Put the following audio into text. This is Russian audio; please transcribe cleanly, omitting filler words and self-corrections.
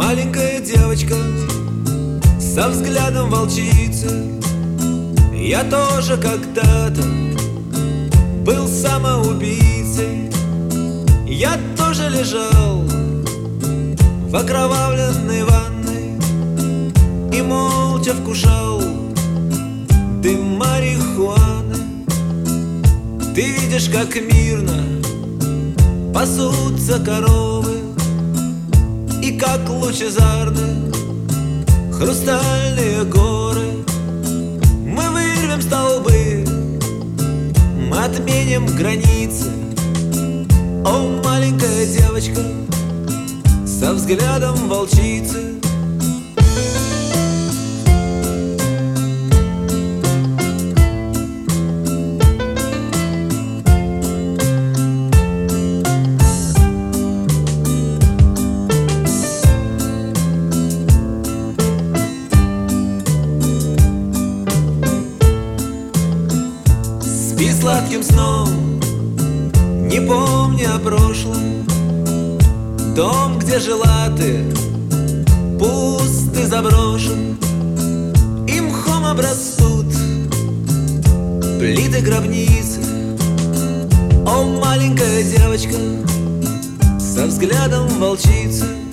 маленькая девочка со взглядом волчицы. Я тоже когда-то был самоубийцей. Я тоже лежал в окровавленной ванной и молча вкушал дым марихуаны. Ты видишь, как мирно пасутся коровы, и как лучезарны хрустальные горы. Мы вырвем столбы, мы отменим границы. О, маленькая девочка со взглядом волчицы. Спи сладким сном, не помни о прошлом. Дом, где жила ты, пуст и заброшен, и мхом обрастут плиты гробницы. О, маленькая девочка со взглядом волчицы.